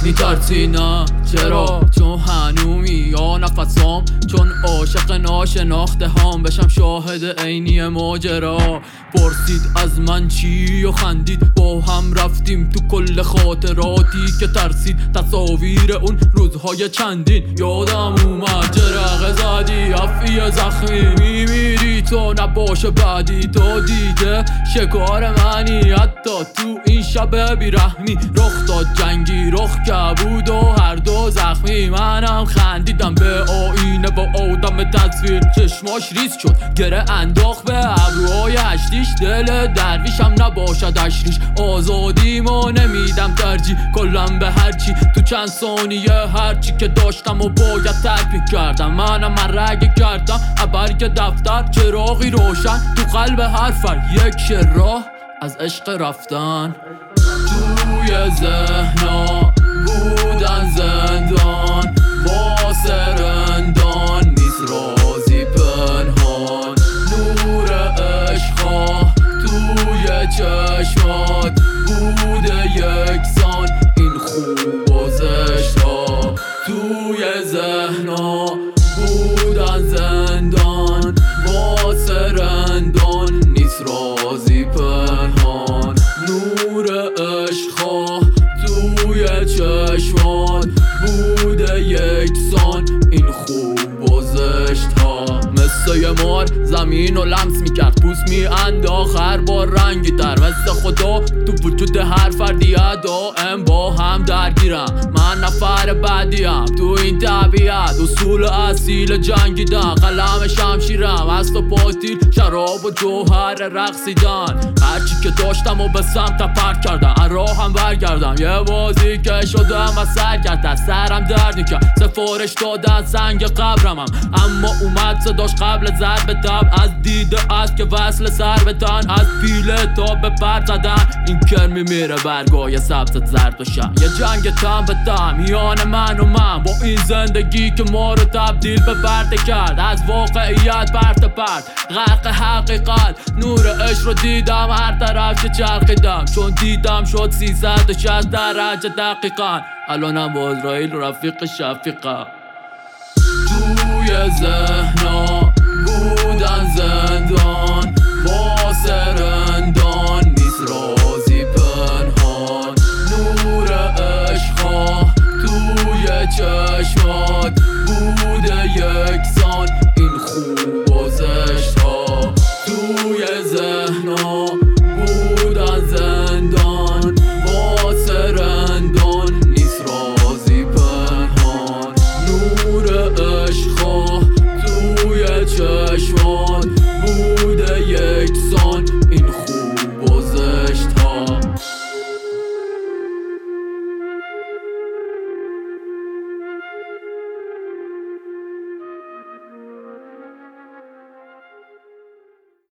میترسی نه چرا؟ چون هنومی یا نفسام، چون عاشق ناشناخته هام بشم شاهد عینی ماجرا. پرسید از من چی و خندید، با هم رفتیم تو کل خاطراتی که ترسید. تصاویر اون روزهای چندین یادم اومد، جرقه زدی افی زخمی، میمیری تو نباشه بعدی. تو دیگه شکار منی، حتی تو این شب بیرحمی. رخ داد جنگی رخ کبود و هر دو زخمی. منم خندیدم به آینه با آدم تصویر، چشماش ریز شد گره انداخت به ابروهای هشتیش. دل درویشم نباشد اشریش، آزادیمو نمیدم ترجیح کلم به هرچی. تو چند ثانیه هرچی که داشتم و باید ترک میکردم. منم مرگ کردم برگ دفتر، چراغی روشن تو قلب هر فرد. یک راه از عشق رفتن، توی ذهنا بودن زندان. واسه رندان نیست رازی پنهان، نور عشقا توی چشمات بوده یکسان. این خوب و زشتا توی ذهنا بودن زندان. واسه رندان نیست رازی پنهان، نور عشقا توی چشمان بوده یکسان. این خوب و زشت ها مثل یه مار زمین و لمس میکرد، پوست میانداخت هر بار رنگی تر. مثل خدا تو وجود هر فردی دائم با هم درگیرم. من نفر بعدیم تو این طبیعت، اصول اصیل جنگیدن. قلم شمشیرم از تو پاتیل، شراب و جوهر رقصیدن. هرچی که داشتم و به سمت پرت کردم، راهم برگردم. یه بازی که شدم و سر کرد، از سرم درد میکرد. سفارش دادن سنگ قبرمم، اما اومد صداش قبل ضرب تب. از دیده است که وصل سر به تن، از پیله تا به پر زدن. این کرمی میره برگای سبزت زرد و شن. یه جنگ تن به تن میان من و من، با این زندگی که ما رو تبدیل به پرده کرد. از واقعیت پرت پرت غرق حقیقت. نور عشق رو دیدم هر طرف که چرخیدم، چون دیدم شد 360 درجه دقیقا. الانم با اسرائیل رفیق شفیقم. توی ذهنا بودن زندان. واسه رندان نیست رازی پنهان، نور عشقا توی چشمات بوده یکسان. این خوب و زشت ها توی ذهنا بودن زندان. واسه رندان نیست رازی پنهان، نور عشقا توی چشمان